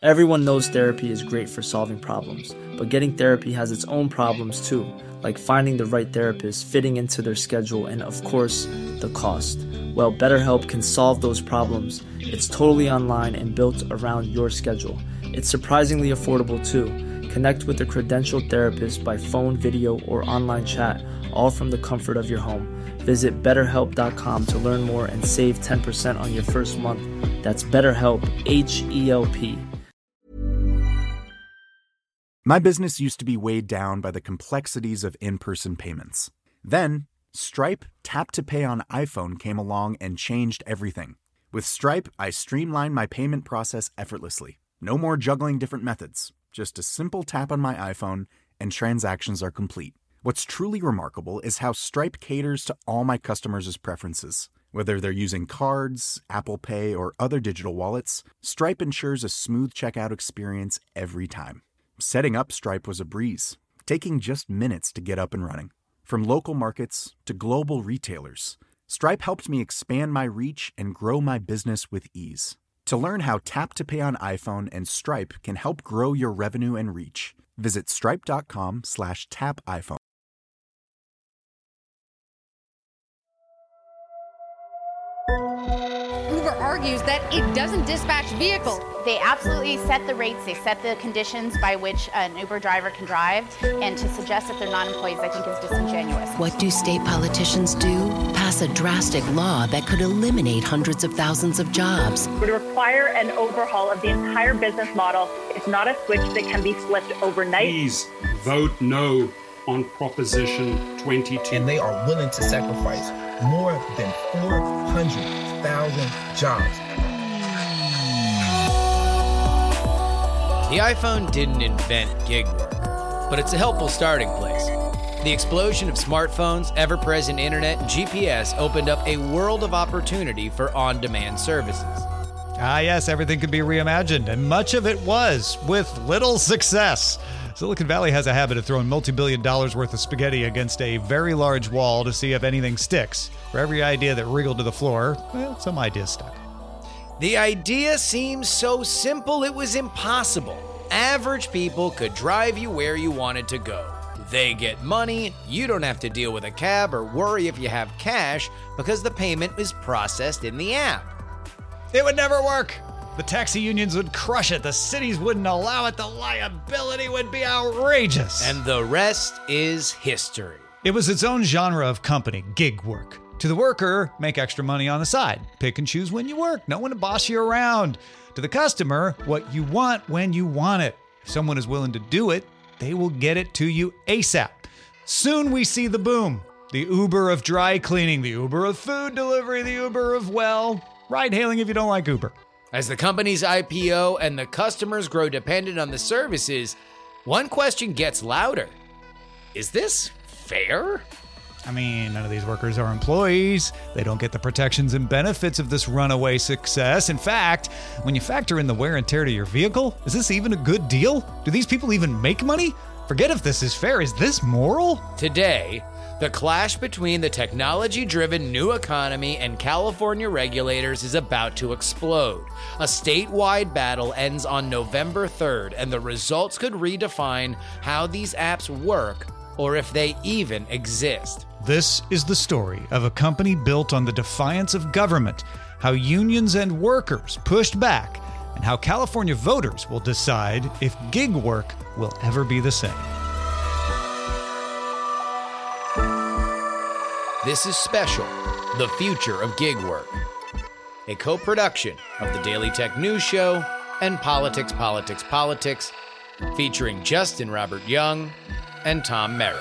Everyone knows therapy is great for solving problems, but getting therapy has its own problems too, like finding the right therapist, fitting into their schedule, and of course, the cost. Well, BetterHelp can solve those problems. It's totally online and built around your schedule. It's surprisingly affordable too. Connect with a credentialed therapist by phone, video, or online chat, all from the comfort of your home. Visit BetterHelp.com to learn more and save 10% on your first month. That's BetterHelp, H-E-L-P. My business used to be weighed down by the complexities of in-person payments. Then, Stripe Tap to Pay on iPhone came along and changed everything. With Stripe, I streamlined my payment process effortlessly. No more juggling different methods. Just a simple tap on my iPhone and transactions are complete. What's truly remarkable is how Stripe caters to all my customers' preferences. Whether they're using cards, Apple Pay, or other digital wallets, Stripe ensures a smooth checkout experience every time. Setting up Stripe was a breeze, taking just minutes to get up and running. From local markets to global retailers, Stripe helped me expand my reach and grow my business with ease. To learn how Tap to Pay on iPhone and Stripe can help grow your revenue and reach, visit stripe.com/tapiphone. Uber argues that it doesn't dispatch vehicles. They absolutely set the rates, they set the conditions by which an Uber driver can drive, and to suggest that they're not employees, I think, is disingenuous. What do state politicians do? Pass a drastic law that could eliminate hundreds of thousands of jobs. Would require an overhaul of the entire business model. It's not a switch that can be flipped overnight. Please vote no on Proposition 22. And they are willing to sacrifice more than 400,000 jobs. The iPhone didn't invent gig work, but it's a helpful starting place. The explosion of smartphones, ever-present internet, and GPS opened up a world of opportunity for on-demand services. Ah, yes, everything could be reimagined, and much of it was, with little success. Silicon Valley has a habit of throwing multi-billion dollars worth of spaghetti against a very large wall to see if anything sticks. For every idea that wriggled to the floor, well, some ideas stuck. The idea seems so simple it was impossible. Average people could drive you where you wanted to go. They get money, you don't have to deal with a cab or worry if you have cash because the payment is processed in the app. It would never work. The taxi unions would crush it. The cities wouldn't allow it. The liability would be outrageous. And the rest is history. It was its own genre of company, gig work. To the worker, make extra money on the side. Pick and choose when you work. No one to boss you around. To the customer, what you want when you want it. If someone is willing to do it, they will get it to you ASAP. Soon we see the boom. The Uber of dry cleaning, the Uber of food delivery, the Uber of, well, ride hailing if you don't like Uber. As the company's IPO and the customers grow dependent on the services, one question gets louder. Is this fair? I mean, none of these workers are employees. They don't get the protections and benefits of this runaway success. In fact, when you factor in the wear and tear to your vehicle, is this even a good deal? Do these people even make money? Forget if this is fair. Is this moral? Today, the clash between the technology-driven new economy and California regulators is about to explode. A statewide battle ends on November 3rd, and the results could redefine how these apps work or if they even exist. This is the story of a company built on the defiance of government, how unions and workers pushed back, and how California voters will decide if gig work will ever be the same. This is Special, The Future of Gig Work, a co-production of the Daily Tech News Show and Politics, Politics, Politics, featuring Justin Robert Young and Tom Merritt.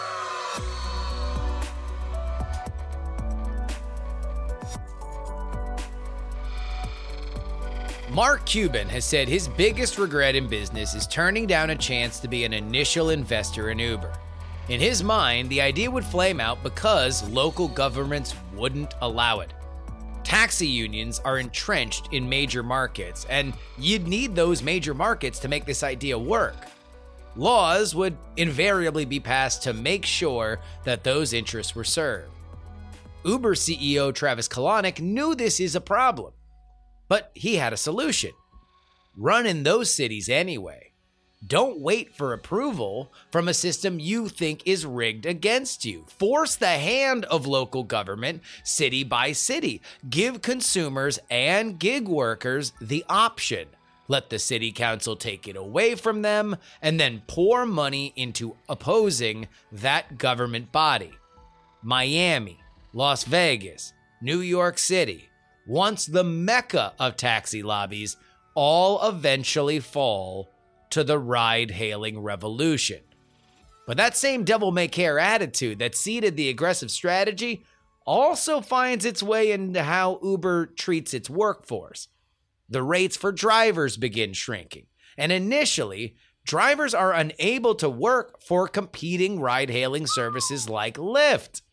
Mark Cuban has said his biggest regret in business is turning down a chance to be an initial investor in Uber. In his mind, the idea would flame out because local governments wouldn't allow it. Taxi unions are entrenched in major markets, and you'd need those major markets to make this idea work. Laws would invariably be passed to make sure that those interests were served. Uber CEO Travis Kalanick knew this is a problem, but he had a solution. run in those cities anyway. Don't wait for approval from a system you think is rigged against you. Force the hand of local government city by city. Give consumers and gig workers the option. Let the city council take it away from them and then pour money into opposing that government body. Miami, Las Vegas, New York City, once the mecca of taxi lobbies, all eventually fall to the ride-hailing revolution. But that same devil-may-care attitude that seeded the aggressive strategy also finds its way into how Uber treats its workforce. The rates for drivers begin shrinking, and initially, drivers are unable to work for competing ride-hailing services like Lyft.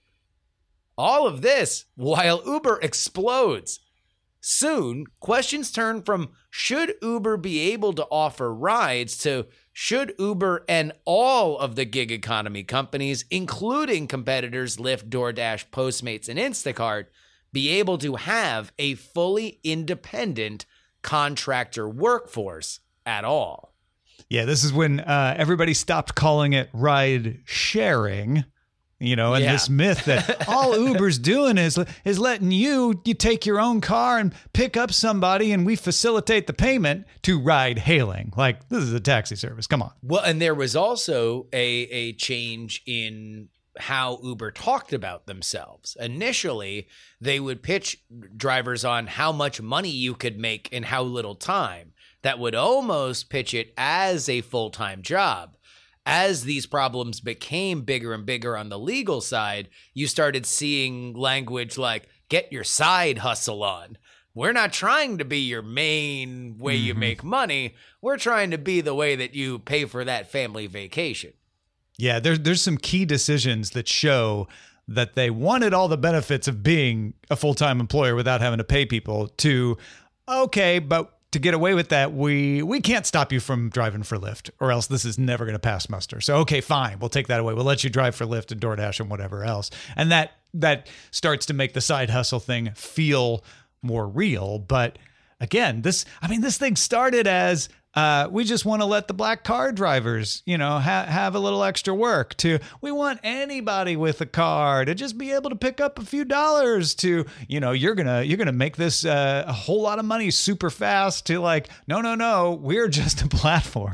All of this while Uber explodes. Soon, questions turn from should Uber be able to offer rides to should Uber and all of the gig economy companies, including competitors Lyft, DoorDash, Postmates, and Instacart, be able to have a fully independent contractor workforce at all. Yeah, this is when everybody stopped calling it ride sharing. And this myth that all Uber's doing is letting you take your own car and pick up somebody and we facilitate the payment to ride hailing. Like, this is a taxi service. Come on. Well, and there was also a change in how Uber talked about themselves. Initially, they would pitch drivers on how much money you could make in how little time. That would almost pitch it as a full-time job. As these problems became bigger and bigger on the legal side, you started seeing language like, get your side hustle on. We're not trying to be your main way you make money. We're trying to be the way that you pay for that family vacation. Yeah, there's some key decisions that show that they wanted all the benefits of being a full-time employer without having to pay people to, okay, but to get away with that, we can't stop you from driving for Lyft, or else this is never going to pass muster. So, okay, fine, we'll take that away. We'll let you drive for Lyft and DoorDash and whatever else. And that starts to make the side hustle thing feel more real. But again, this thing started as we just want to let the black car drivers, have a little extra work, to we want anybody with a car to just be able to pick up a few dollars, to, you're going to make this a whole lot of money super fast, to like, no, we're just a platform.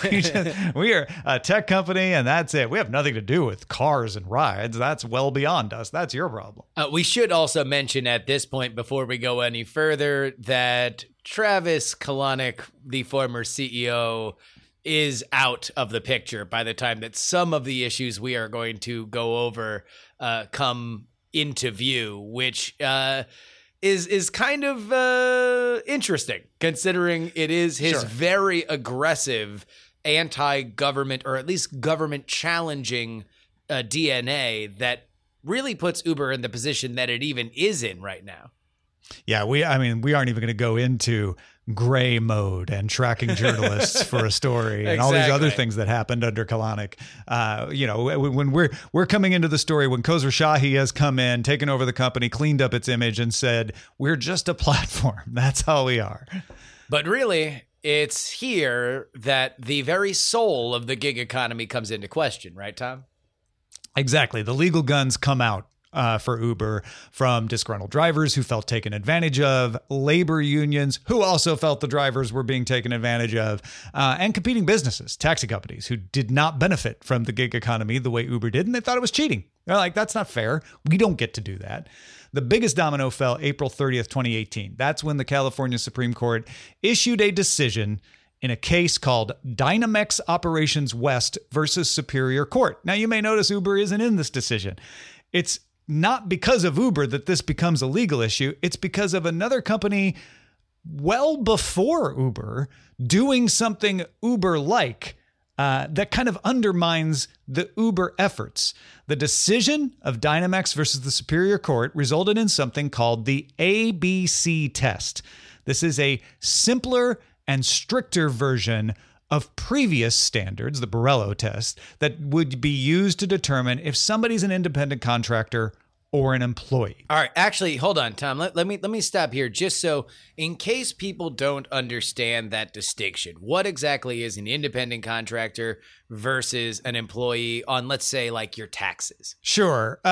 We are a tech company and that's it. We have nothing to do with cars and rides. That's well beyond us. That's your problem. We should also mention at this point, before we go any further, that Travis Kalanick, the former CEO, is out of the picture by the time that some of the issues we are going to go over come into view, which is kind of interesting, considering it is his very aggressive anti-government, or at least government-challenging DNA that really puts Uber in the position that it even is in right now. Yeah, we aren't even going to go into gray mode and tracking journalists for a story and all these other things that happened under Kalanick. When we're coming into the story, when Khosrowshahi has come in, taken over the company, cleaned up its image, and said, we're just a platform. That's all we are. But really, it's here that the very soul of the gig economy comes into question, right, Tom? Exactly. The legal guns come out for Uber from disgruntled drivers who felt taken advantage of, labor unions who also felt the drivers were being taken advantage of, and competing businesses, taxi companies who did not benefit from the gig economy the way Uber did, and they thought it was cheating. They're like, that's not fair. We don't get to do that. The biggest domino fell April 30th, 2018. That's when the California Supreme Court issued a decision in a case called Dynamex Operations West versus Superior Court. Now, you may notice Uber isn't in this decision. It's not because of Uber that this becomes a legal issue. It's because of another company well before Uber doing something Uber-like that kind of undermines the Uber efforts. The decision of Dynamex versus the Superior Court resulted in something called the ABC test. This is a simpler and stricter version of previous standards, the Borello test, that would be used to determine if somebody's an independent contractor or an employee. All right, actually, hold on, Tom. Let me stop here just so in case people don't understand that distinction. What exactly is an independent contractor versus an employee on, let's say, like your taxes? Sure.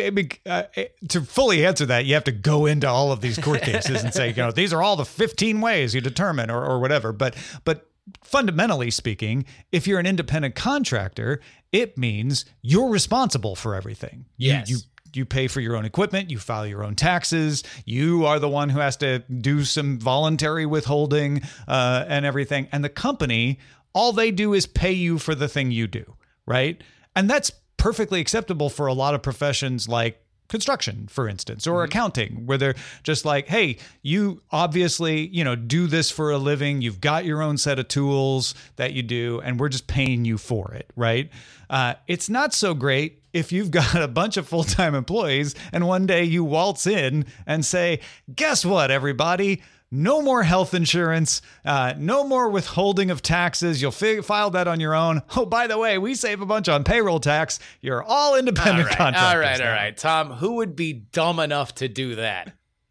To fully answer that, you have to go into all of these court cases and say, these are all the 15 ways you determine or whatever. But fundamentally speaking, if you're an independent contractor, it means you're responsible for everything. Yes. You pay for your own equipment, you file your own taxes, you are the one who has to do some voluntary withholding and everything. And the company, all they do is pay you for the thing you do, right? And that's perfectly acceptable for a lot of professions like construction, for instance, or accounting, where they're just like, hey, you obviously, do this for a living. You've got your own set of tools that you do, and we're just paying you for it, right? It's not so great if you've got a bunch of full-time employees and one day you waltz in and say, guess what, everybody? No more health insurance, no more withholding of taxes. You'll file that on your own. Oh, by the way, we save a bunch on payroll tax. You're all independent contractors. All right. Tom, who would be dumb enough to do that?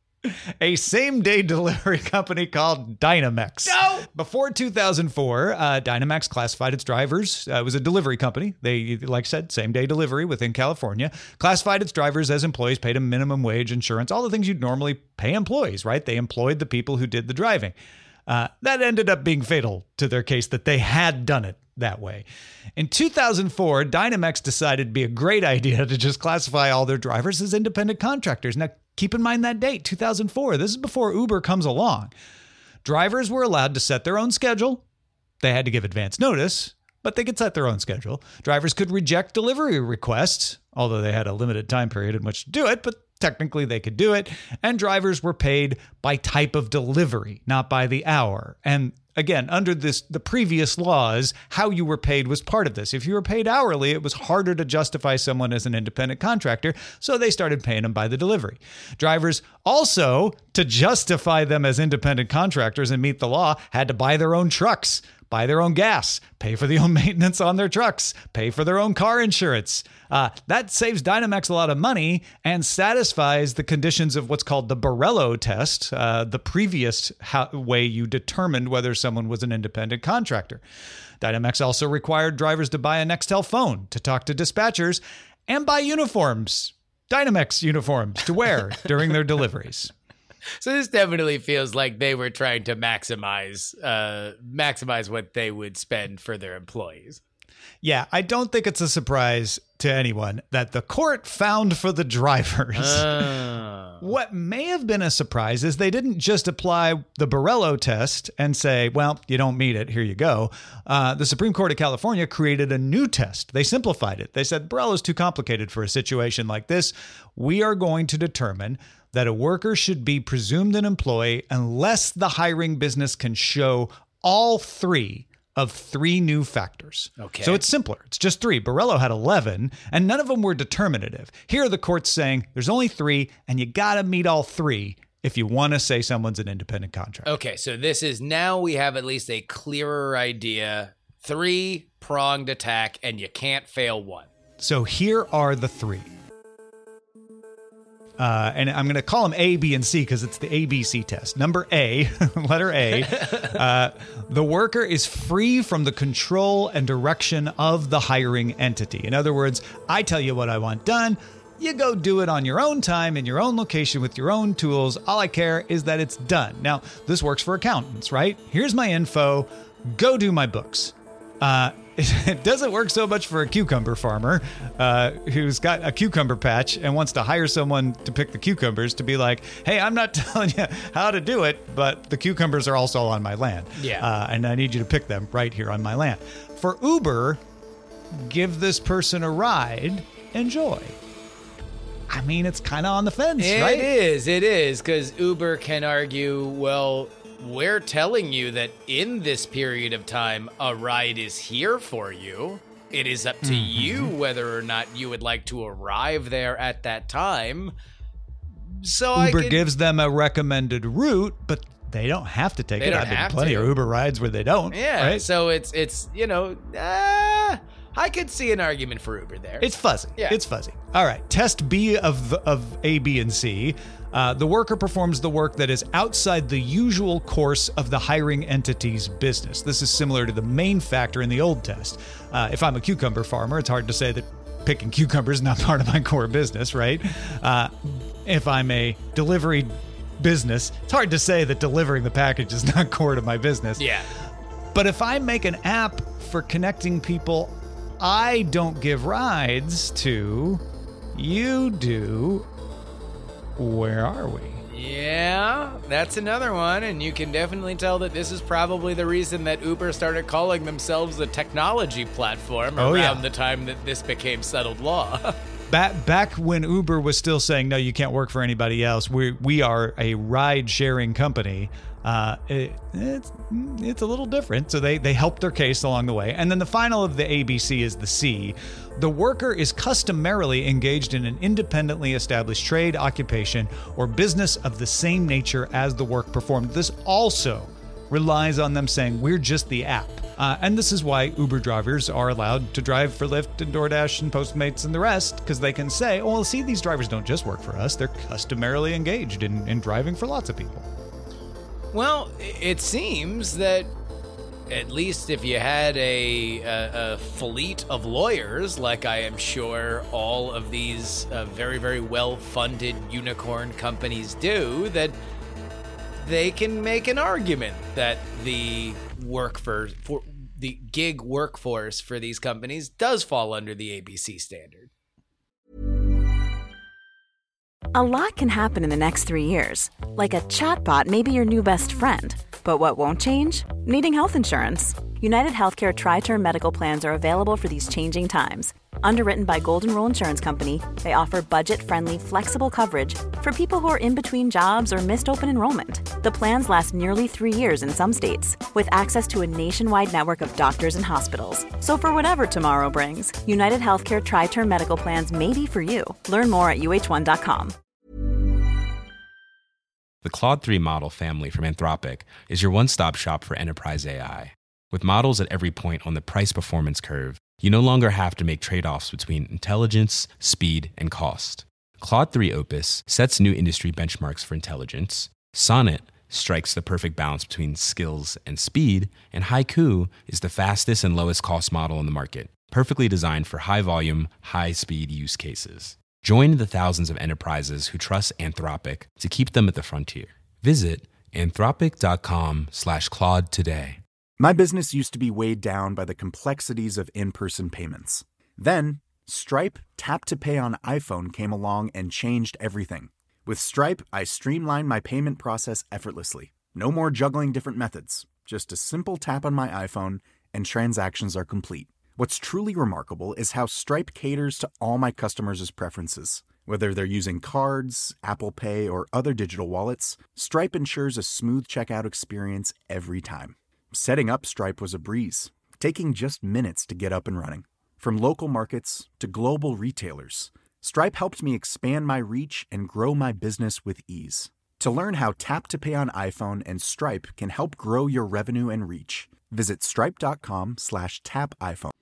A same-day delivery company called Dynamex. No! Before 2004, Dynamex classified its drivers. It was a delivery company. They, like I said, same-day delivery within California. Classified its drivers as employees, paid them minimum wage, insurance, all the things you'd normally pay employees, right? They employed the people who did the driving. That ended up being fatal to their case that they had done it that way. In 2004, Dynamex decided it'd be a great idea to just classify all their drivers as independent contractors. Now, keep in mind that date, 2004. This is before Uber comes along. Drivers were allowed to set their own schedule. They had to give advance notice, but they could set their own schedule. Drivers could reject delivery requests, although they had a limited time period in which to do it, but technically they could do it. And drivers were paid by type of delivery, not by the hour. And again, under the previous laws, how you were paid was part of this. If you were paid hourly, it was harder to justify someone as an independent contractor, so they started paying them by the delivery. Drivers also, to justify them as independent contractors and meet the law, had to buy their own trucks, buy their own gas, pay for the own maintenance on their trucks, pay for their own car insurance. That saves Dynamex a lot of money and satisfies the conditions of what's called the Borello test, the previous way you determined whether someone was an independent contractor. Dynamex also required drivers to buy a Nextel phone to talk to dispatchers and buy uniforms, Dynamex uniforms, to wear during their deliveries. So this definitely feels like they were trying to maximize what they would spend for their employees. Yeah, I don't think it's a surprise to anyone that the court found for the drivers. What may have been a surprise is they didn't just apply the Borello test and say, well, you don't meet it, here you go. The Supreme Court of California created a new test. They simplified it. They said, Borello's too complicated for a situation like this. We are going to determine that a worker should be presumed an employee unless the hiring business can show all three of three new factors. Okay. So it's simpler. It's just three. Borello had 11, and none of them were determinative. Here the court's saying there's only three, and you got to meet all three if you want to say someone's an independent contractor. Okay, so this is now we have at least a clearer idea. 3-pronged attack, and you can't fail one. So here are the three. And I'm going to call them A, B, and C because it's the ABC test. Number A, letter A, the worker is free from the control and direction of the hiring entity. In other words, I tell you what I want done. You go do it on your own time, in your own location, with your own tools. All I care is that it's done. Now, this works for accountants, right? Here's my info. Go do my books. It doesn't work so much for a cucumber farmer who's got a cucumber patch and wants to hire someone to pick the cucumbers to be like, hey, I'm not telling you how to do it, but the cucumbers are also on my land. Yeah. And I need you to pick them right here on my land. For Uber, give this person a ride, enjoy. I mean, it's kind of on the fence, right? It is, because Uber can argue, well, we're telling you that in this period of time, a ride is here for you. It is up to you whether or not you would like to arrive there at that time. So Uber gives them a recommended route, but they don't have to take it. I've been plenty of Uber rides where they don't. Yeah. Right? So it's I could see an argument for Uber there. It's fuzzy. Yeah. It's fuzzy. All right. Test B of A, B, and C. The worker performs the work that is outside the usual course of the hiring entity's business. This is similar to the main factor in the old test. If I'm a cucumber farmer, it's hard to say that picking cucumbers is not part of my core business, right? If I'm a delivery business, it's hard to say that delivering the package is not core to my business. Yeah. But if I make an app for connecting people I don't give rides to, you do. Where are we? Yeah, that's another one, and you can definitely tell that this is probably the reason that Uber started calling themselves a technology platform around the time that this became settled law. Back when Uber was still saying, no, you can't work for anybody else, we are a ride-sharing company, it's a little different. So they helped their case along the way. And then the final of the ABC is the C. The worker is customarily engaged in an independently established trade, occupation, or business of the same nature as the work performed. This also relies on them saying, we're just the app. And this is why Uber drivers are allowed to drive for Lyft and DoorDash and Postmates and the rest, because they can say, oh, well, see, these drivers don't just work for us. They're customarily engaged in driving for lots of people. Well, it seems that at least if you had a fleet of lawyers, like I am sure all of these very, very well-funded unicorn companies do, that they can make an argument that the the gig workforce for these companies does fall under the ABC standard. A lot can happen in the next 3 years. Like a chatbot may be your new best friend. But what won't change? Needing health insurance. United Healthcare Tri-Term Medical Plans are available for these changing times. Underwritten by Golden Rule Insurance Company, they offer budget-friendly, flexible coverage for people who are in between jobs or missed open enrollment. The plans last nearly 3 years in some states, with access to a nationwide network of doctors and hospitals. So for whatever tomorrow brings, United Healthcare Tri-Term Medical Plans may be for you. Learn more at uh1.com. The Claude 3 model family from Anthropic is your one-stop shop for enterprise AI. With models at every point on the price-performance curve, you no longer have to make trade-offs between intelligence, speed, and cost. Claude 3 Opus sets new industry benchmarks for intelligence, Sonnet strikes the perfect balance between skills and speed, and Haiku is the fastest and lowest cost model in the market, perfectly designed for high-volume, high-speed use cases. Join the thousands of enterprises who trust Anthropic to keep them at the frontier. Visit anthropic.com/Claude today. My business used to be weighed down by the complexities of in-person payments. Then, Stripe Tap to Pay on iPhone came along and changed everything. With Stripe, I streamlined my payment process effortlessly. No more juggling different methods. Just a simple tap on my iPhone and transactions are complete. What's truly remarkable is how Stripe caters to all my customers' preferences. Whether they're using cards, Apple Pay, or other digital wallets, Stripe ensures a smooth checkout experience every time. Setting up Stripe was a breeze, taking just minutes to get up and running. From local markets to global retailers, Stripe helped me expand my reach and grow my business with ease. To learn how Tap to Pay on iPhone and Stripe can help grow your revenue and reach, visit stripe.com/tapiphone.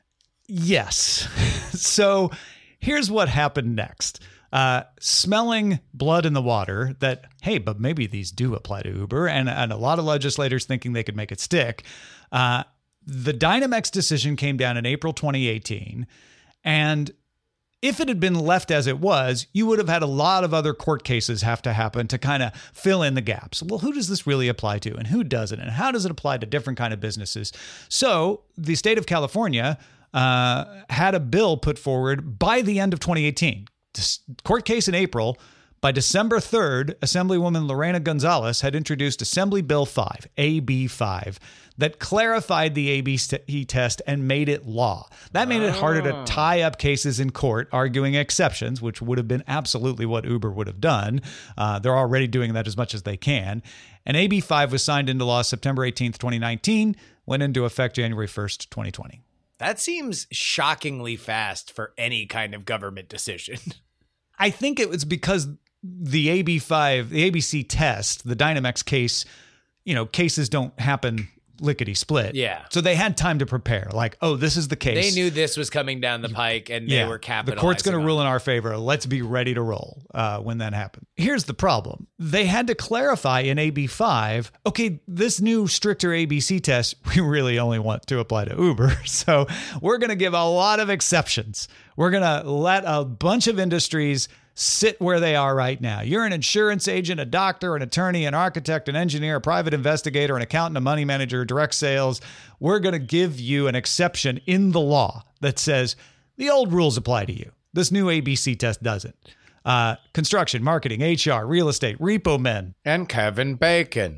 Yes. So here's what happened next. Smelling blood in the water that, hey, but maybe these do apply to Uber, and a lot of legislators thinking they could make it stick. The Dynamex decision came down in April 2018, and if it had been left as it was, you would have had a lot of other court cases have to happen to kind of fill in the gaps. Well, who does this really apply to, and who doesn't, and how does it apply to different kind of businesses? So the state of California had a bill put forward by the end of 2018. Court case in April. By December 3rd, Assemblywoman Lorena Gonzalez had introduced Assembly Bill 5, AB 5, that clarified the ABC test and made it law. That made it harder to tie up cases in court, arguing exceptions, which would have been absolutely what Uber would have done. They're already doing that as much as they can. And AB 5 was signed into law September 18th, 2019, went into effect January 1st, 2020. That seems shockingly fast for any kind of government decision. I think it was because the AB5, the ABC test, the Dynamex case, cases don't happen lickety split. Yeah. So they had time to prepare. Like, oh, this is the case. They knew this was coming down the pike, and they were capitalizing. The court's going to rule in our favor. Let's be ready to roll when that happens. Here's the problem. They had to clarify in AB5, okay, this new stricter ABC test, we really only want to apply to Uber. So we're going to give a lot of exceptions. We're going to let a bunch of industries sit where they are right now. You're an insurance agent, a doctor, an attorney, an architect, an engineer, a private investigator, an accountant, a money manager, direct sales. We're going to give you an exception in the law that says the old rules apply to you. This new ABC test doesn't. Construction, marketing, HR, real estate, repo men. And Kevin Bacon.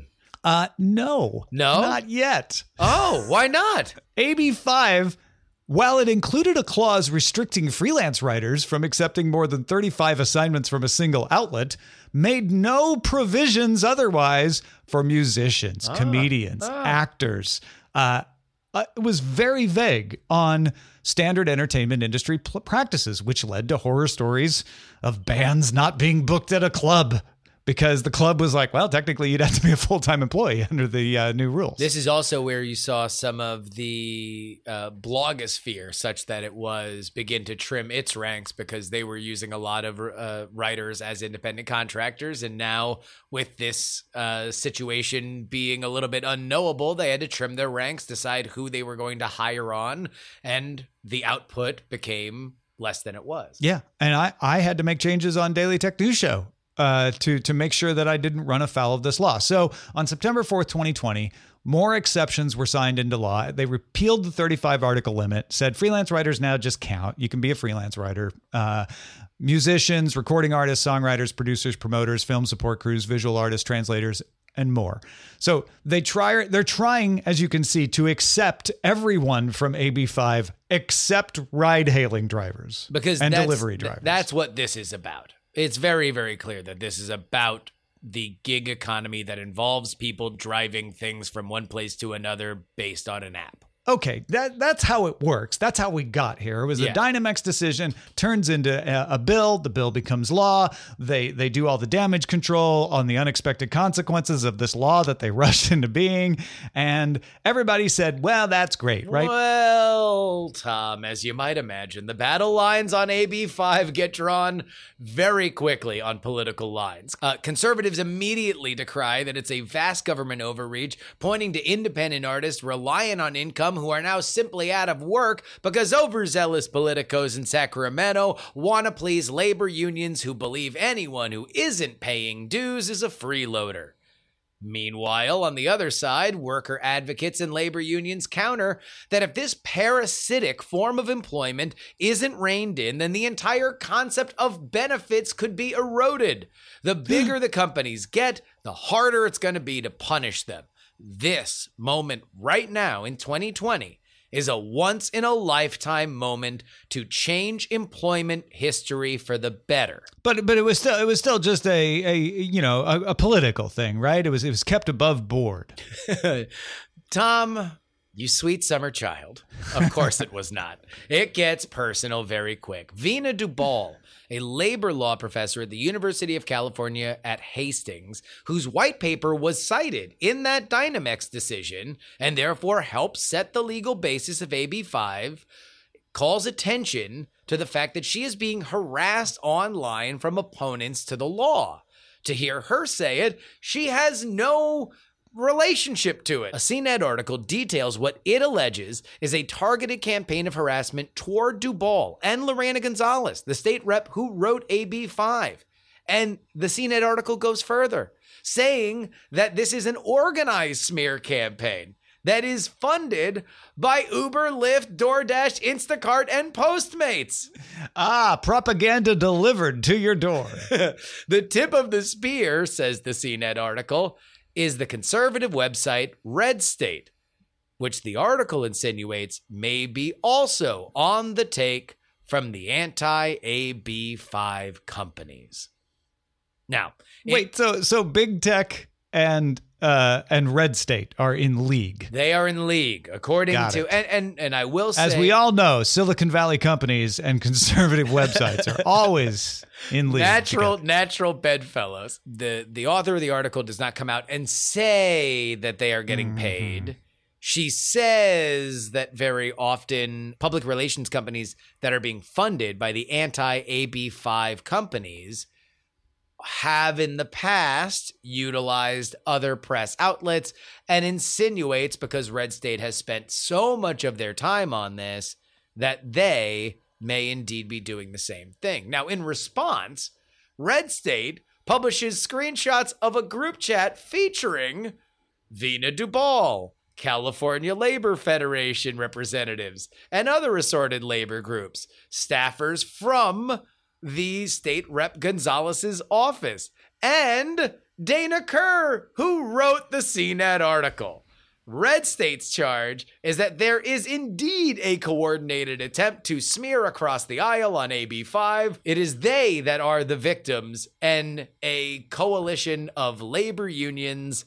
No, not yet. Oh, why not? AB5, while it included a clause restricting freelance writers from accepting more than 35 assignments from a single outlet, made no provisions otherwise for musicians, comedians, actors. It was very vague on standard entertainment industry practices, which led to horror stories of bands not being booked at a club because the club was like, well, technically you'd have to be a full-time employee under the new rules. This is also where you saw some of the blogosphere, such that it was begin to trim its ranks because they were using a lot of writers as independent contractors. And now with this situation being a little bit unknowable, they had to trim their ranks, decide who they were going to hire on, and the output became less than it was. Yeah. And I had to make changes on Daily Tech News Show to make sure that I didn't run afoul of this law. So on September 4th, 2020, more exceptions were signed into law. They repealed the 35 article limit, said freelance writers now just count. You can be a freelance writer. Musicians, recording artists, songwriters, producers, promoters, film support crews, visual artists, translators, and more. So they're trying, as you can see, to accept everyone from AB5 except ride-hailing drivers and delivery drivers. That's what this is about. It's very, very clear that this is about the gig economy that involves people driving things from one place to another based on an app. Okay, that's how it works. That's how we got here. It was a Dynamex decision, turns into a bill. The bill becomes law. They do all the damage control on the unexpected consequences of this law that they rushed into being. And everybody said, well, that's great, right? Well, Tom, as you might imagine, the battle lines on AB5 get drawn very quickly on political lines. Conservatives immediately decry that it's a vast government overreach, pointing to independent artists relying on income who are now simply out of work because overzealous politicos in Sacramento want to please labor unions who believe anyone who isn't paying dues is a freeloader. Meanwhile, on the other side, worker advocates and labor unions counter that if this parasitic form of employment isn't reined in, then the entire concept of benefits could be eroded. The bigger the companies get, the harder it's going to be to punish them. This moment right now in 2020 is a once-in-a-lifetime moment to change employment history for the better. But it was still just a political thing, right? It was kept above board. Tom, you sweet summer child. Of course it was not. It gets personal very quick. Veena Dubal, a labor law professor at the University of California at Hastings, whose white paper was cited in that Dynamex decision and therefore helped set the legal basis of AB5, calls attention to the fact that she is being harassed online from opponents to the law. To hear her say it, she has no relationship to it. A CNET article details what it alleges is a targeted campaign of harassment toward Dubal and Lorena Gonzalez, the state rep who wrote AB5. And the CNET article goes further, saying that this is an organized smear campaign that is funded by Uber, Lyft, DoorDash, Instacart, and Postmates. Propaganda delivered to your door. The tip of the spear, says the CNET article, is the conservative website Red State, which the article insinuates may be also on the take from the anti-AB5 companies. Now, wait, so Big Tech and Red State are in league. They are in league, according to, and I will say, as we all know, Silicon Valley companies and conservative websites are always in league. Natural bedfellows. The author of the article does not come out and say that they are getting paid. She says that very often public relations companies that are being funded by the anti-AB5 companies have in the past utilized other press outlets, and insinuates, because Red State has spent so much of their time on this, that they may indeed be doing the same thing. Now, in response, Red State publishes screenshots of a group chat featuring Vina Dubal, California Labor Federation representatives, and other assorted labor groups, staffers from the state rep Gonzalez's office, and Dana Kerr, who wrote the CNET article. Red State's charge is that there is indeed a coordinated attempt to smear across the aisle on AB5. It is they that are the victims, and a coalition of labor unions,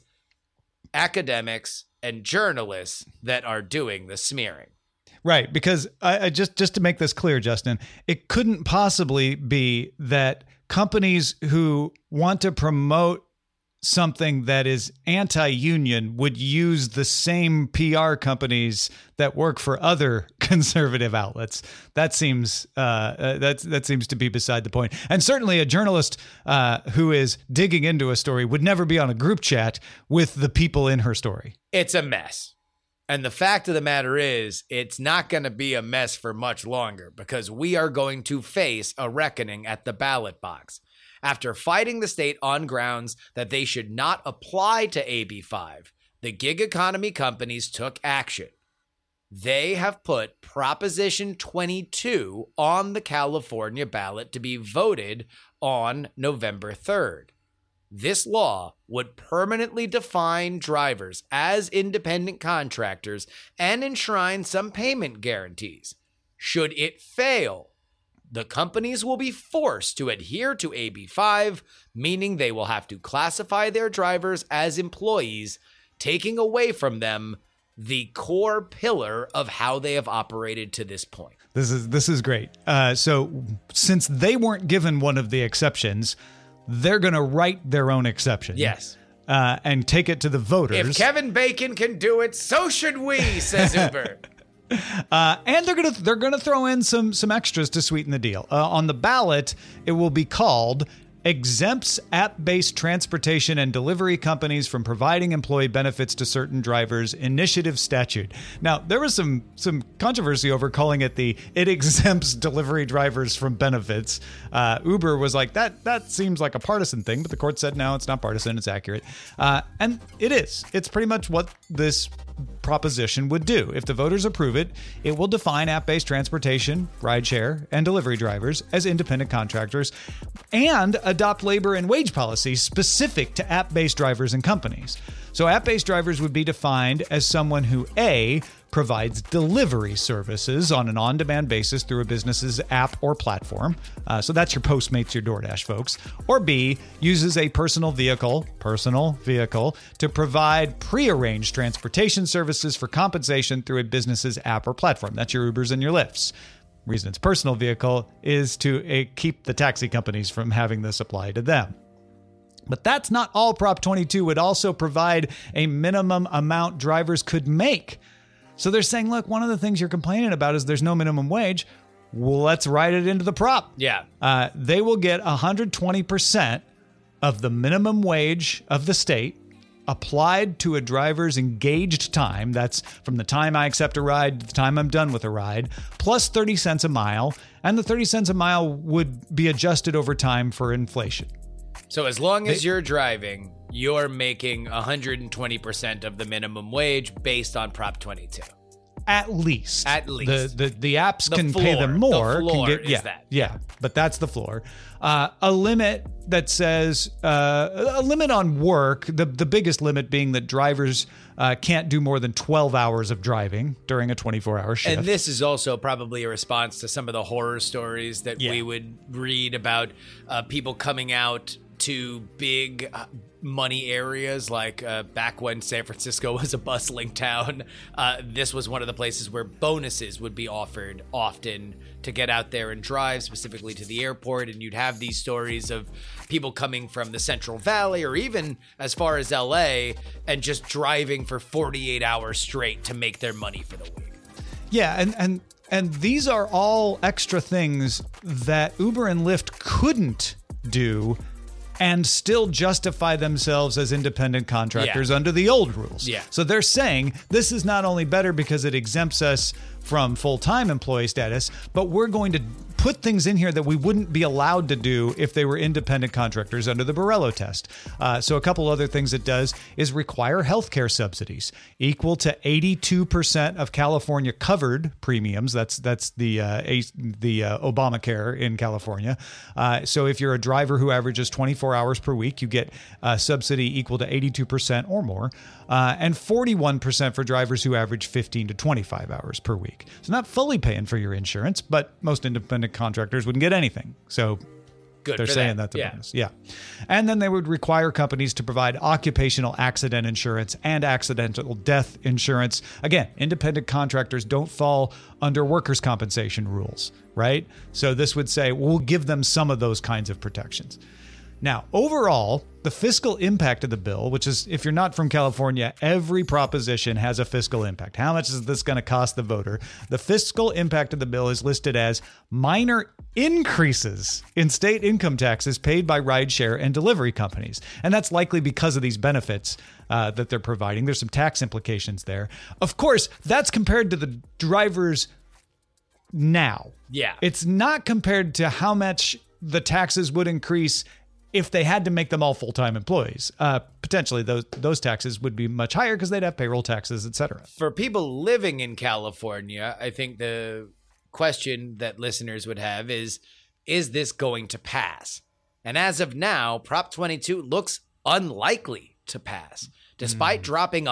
academics, and journalists that are doing the smearing. Right, because I just to make this clear, Justin, it couldn't possibly be that companies who want to promote something that is anti-union would use the same PR companies that work for other conservative outlets. That seems that seems to be beside the point. And certainly a journalist who is digging into a story would never be on a group chat with the people in her story. It's a mess. And the fact of the matter is, it's not going to be a mess for much longer, because we are going to face a reckoning at the ballot box. After fighting the state on grounds that they should not apply to AB5, the gig economy companies took action. They have put Proposition 22 on the California ballot to be voted on November 3rd. This law would permanently define drivers as independent contractors and enshrine some payment guarantees. Should it fail, the companies will be forced to adhere to AB5, meaning they will have to classify their drivers as employees, taking away from them the core pillar of how they have operated to this point. This is great. So since they weren't given one of the exceptions, they're going to write their own exception. Yes. And take it to the voters. If Kevin Bacon can do it, so should we, says Uber. And they're gonna throw in some extras to sweeten the deal. On the ballot, it will be called exempts app-based transportation and delivery companies from providing employee benefits to certain drivers initiative statute. Now, there was some controversy over calling it it exempts delivery drivers from benefits. Uber was like, that seems like a partisan thing, but the court said, no, it's not partisan, it's accurate. And it is. It's pretty much what this proposition would do. If the voters approve it, it will define app-based transportation, rideshare, and delivery drivers as independent contractors and adopt labor and wage policies specific to app-based drivers and companies. So app-based drivers would be defined as someone who A, provides delivery services on an on-demand basis through a business's app or platform. So that's your Postmates, your DoorDash folks. Or B, uses a personal vehicle to provide prearranged transportation services for compensation through a business's app or platform. That's your Ubers and your Lyfts. Reason it's personal vehicle is to keep the taxi companies from having this apply to them. But that's not all. Prop 22 would also provide a minimum amount drivers could make. So they're saying, look, one of the things you're complaining about is there's no minimum wage. Well, let's write it into the prop. Yeah. They will get 120% of the minimum wage of the state applied to a driver's engaged time. That's from the time I accept a ride to the time I'm done with a ride, plus 30 cents a mile. And the 30 cents a mile would be adjusted over time for inflation. So as long as you're driving, you're making 120% of the minimum wage based on Prop 22. At least. The apps can floor. pay them more. The floor is that. Yeah, but that's the floor. A limit that says, a limit on work, the biggest limit being that drivers can't do more than 12 hours of driving during a 24-hour shift. And this is also probably a response to some of the horror stories that we would read about people coming out to big money areas, like back when San Francisco was a bustling town, this was one of the places where bonuses would be offered often to get out there and drive, specifically to the airport. And you'd have these stories of people coming from the Central Valley or even as far as LA and just driving for 48 hours straight to make their money for the week. Yeah, and these are all extra things that Uber and Lyft couldn't do and still justify themselves as independent contractors under the old rules. Yeah. So they're saying this is not only better because it exempts us from full-time employee status, but we're going to put things in here that we wouldn't be allowed to do if they were independent contractors under the Borrello test. So a couple other things it does is require healthcare subsidies equal to 82% of California covered premiums. That's the Obamacare in California. So if you're a driver who averages 24 hours per week, you get a subsidy equal to 82% or more, and 41% for drivers who average 15 to 25 hours per week. So not fully paying for your insurance, but most independent contractors wouldn't get anything. So Good they're for saying them. that's a bonus. Yeah. And then they would require companies to provide occupational accident insurance and accidental death insurance. Again, independent contractors don't fall under workers' compensation rules, right? So this would say we'll give them some of those kinds of protections. Now, overall, the fiscal impact of the bill, which is, if you're not from California, every proposition has a fiscal impact. How much is this going to cost the voter? The fiscal impact of the bill is listed as minor increases in state income taxes paid by rideshare and delivery companies. And that's likely because of these benefits that they're providing. There's some tax implications there. Of course, that's compared to the drivers now. Yeah. It's not compared to how much the taxes would increase if they had to make them all full-time employees. Potentially those taxes would be much higher because they'd have payroll taxes, et cetera. For people living in California, I think the question that listeners would have is this going to pass? And as of now, Prop 22 looks unlikely to pass, despite dropping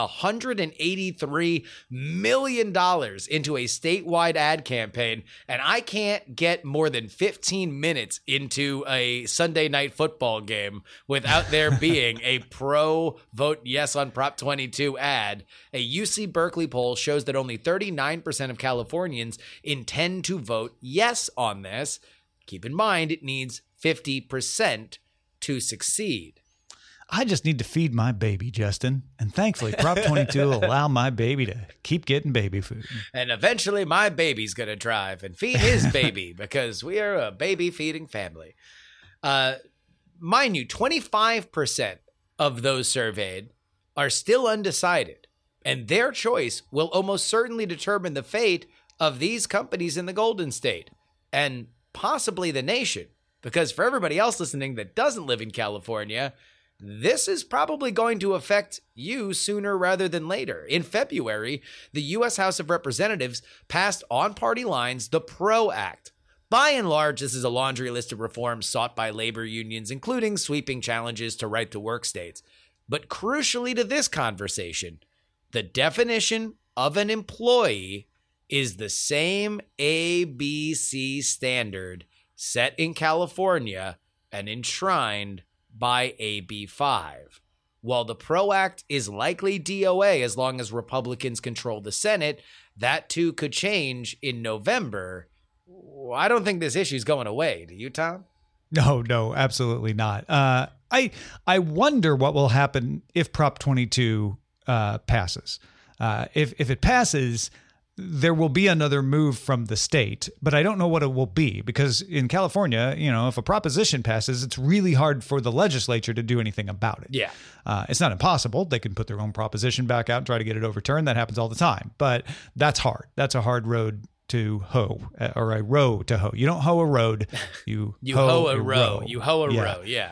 $183 million into a statewide ad campaign. And I can't get more than 15 minutes into a Sunday night football game without there being a pro vote yes on Prop 22 ad. A UC Berkeley poll shows that only 39% of Californians intend to vote yes on this. Keep in mind, it needs 50% to succeed. I just need to feed my baby, Justin. And thankfully, Prop 22 will allow my baby to keep getting baby food. And eventually my baby's going to drive and feed his baby because we are a baby feeding family. Mind you, 25% of those surveyed are still undecided. And their choice will almost certainly determine the fate of these companies in the Golden State and possibly the nation. Because for everybody else listening that doesn't live in California, this is probably going to affect you sooner rather than later. In February, the U.S. House of Representatives passed on party lines the PRO Act. By and large, this is a laundry list of reforms sought by labor unions, including sweeping challenges to right-to-work states. But crucially to this conversation, the definition of an employee is the same ABC standard set in California and enshrined by AB 5. While the PRO Act is likely DOA as long as Republicans control the Senate, that too could change in November. I don't think this issue is going away. Do you, Tom? No, absolutely not. I wonder what will happen if Prop 22 passes. If it passes, there will be another move from the state, but I don't know what it will be because in California, if a proposition passes, it's really hard for the legislature to do anything about it. Yeah. It's not impossible. They can put their own proposition back out and try to get it overturned. That happens all the time, but that's hard. That's a hard road to hoe, or a row to hoe. You don't hoe a road. You hoe a row. You hoe a row. Yeah.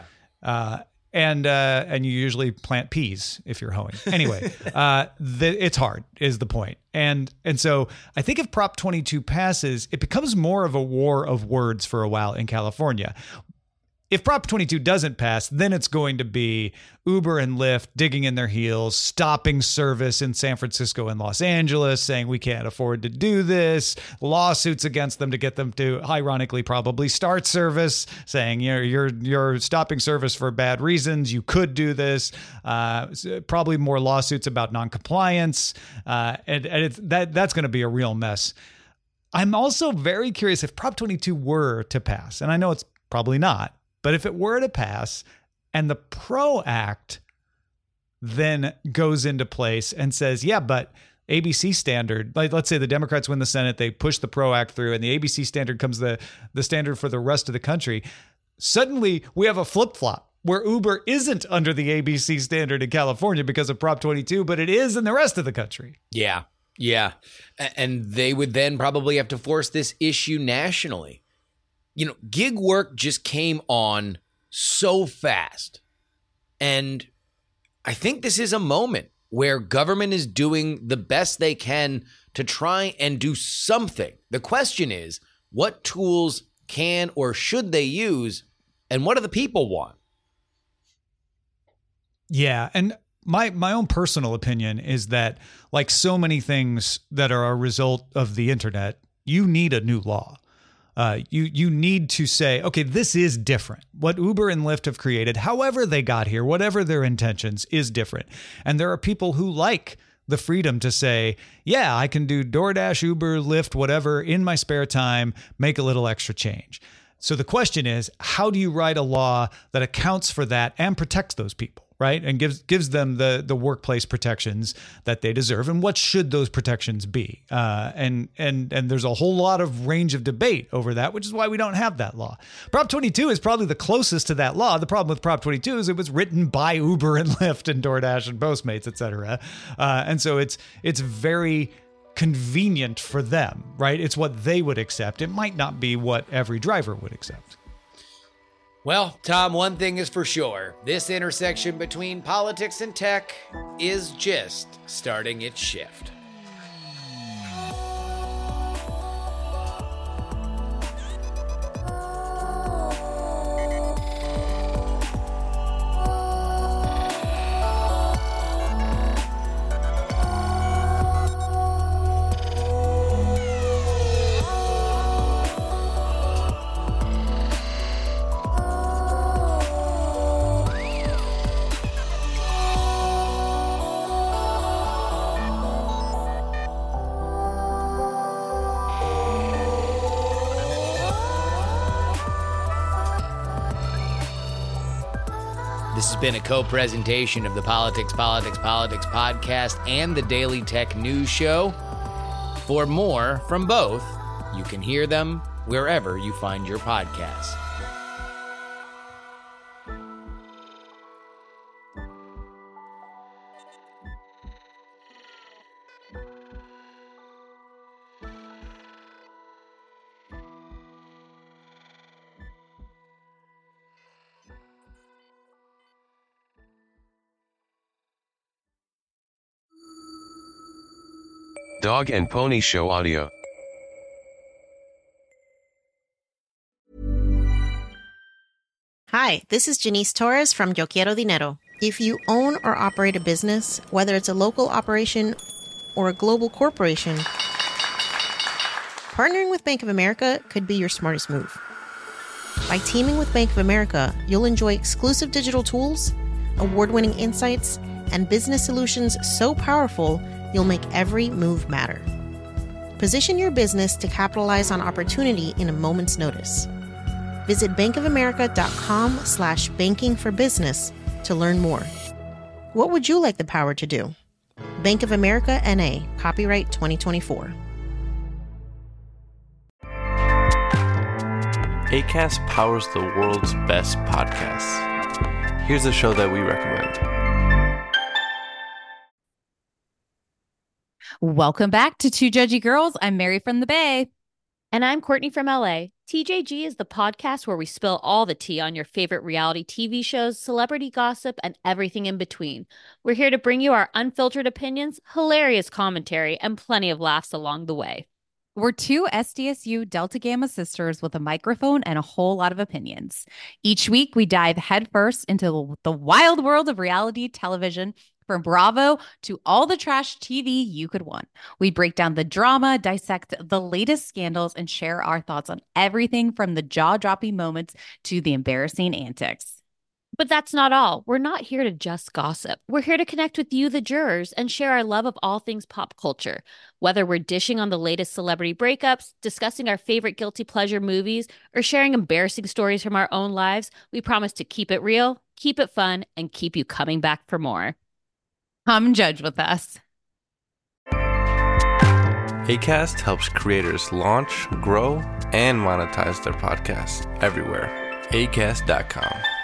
And you usually plant peas if you're hoeing. Anyway, it's hard is the point. And so I think if Prop 22 passes, it becomes more of a war of words for a while in California. If Prop 22 doesn't pass, then it's going to be Uber and Lyft digging in their heels, stopping service in San Francisco and Los Angeles, saying we can't afford to do this, lawsuits against them to get them to, ironically, probably start service, saying you're stopping service for bad reasons, you could do this, probably more lawsuits about noncompliance, and that's going to be a real mess. I'm also very curious if Prop 22 were to pass, and I know it's probably not, but if it were to pass and the PRO Act then goes into place and says, yeah, but ABC standard, like let's say the Democrats win the Senate, they push the PRO Act through and the ABC standard comes the standard for the rest of the country. Suddenly we have a flip-flop where Uber isn't under the ABC standard in California because of Prop 22, but it is in the rest of the country. Yeah. And they would then probably have to force this issue nationally. Gig work just came on so fast. And I think this is a moment where government is doing the best they can to try and do something. The question is, what tools can or should they use, and what do the people want? Yeah, and my own personal opinion is that, like so many things that are a result of the internet, you need a new law. You need to say, okay, this is different. What Uber and Lyft have created, however they got here, whatever their intentions, is different. And there are people who like the freedom to say, yeah, I can do DoorDash, Uber, Lyft, whatever in my spare time, make a little extra change. So the question is, how do you write a law that accounts for that and protects those people? Right? And gives them the workplace protections that they deserve. And what should those protections be? And there's a whole lot of range of debate over that, which is why we don't have that law. Prop 22 is probably the closest to that law. The problem with Prop 22 is it was written by Uber and Lyft and DoorDash and Postmates, et cetera. And so it's very convenient for them, right? It's what they would accept. It might not be what every driver would accept. Well, Tom, one thing is for sure. This intersection between politics and tech is just starting its shift. This has been a co-presentation of the Politics podcast and the Daily Tech News Show. For more from both, you can hear them wherever you find your podcasts. Dog and Pony Show audio. Hi, this is Janice Torres from Yo Quiero Dinero. If you own or operate a business, whether it's a local operation or a global corporation, partnering with Bank of America could be your smartest move. By teaming with Bank of America, you'll enjoy exclusive digital tools, award-winning insights, and business solutions so powerful you'll make every move matter. Position your business to capitalize on opportunity in a moment's notice. Visit bankofamerica.com/banking for business to learn more. What would you like the power to do? Bank of America NA, copyright 2024. Acast powers the world's best podcasts. Here's a show that we recommend. Welcome back to Two Judgy Girls. I'm Mary from the Bay. And I'm Courtney from LA. TJG is the podcast where we spill all the tea on your favorite reality TV shows, celebrity gossip, and everything in between. We're here to bring you our unfiltered opinions, hilarious commentary, and plenty of laughs along the way. We're two SDSU Delta Gamma sisters with a microphone and a whole lot of opinions. Each week, we dive headfirst into the wild world of reality television, from Bravo to all the trash TV you could want. We break down the drama, dissect the latest scandals, and share our thoughts on everything from the jaw-dropping moments to the embarrassing antics. But that's not all. We're not here to just gossip. We're here to connect with you, the jurors, and share our love of all things pop culture. Whether we're dishing on the latest celebrity breakups, discussing our favorite guilty pleasure movies, or sharing embarrassing stories from our own lives, we promise to keep it real, keep it fun, and keep you coming back for more. Come judge with us. Acast helps creators launch, grow, and monetize their podcasts everywhere. Acast.com.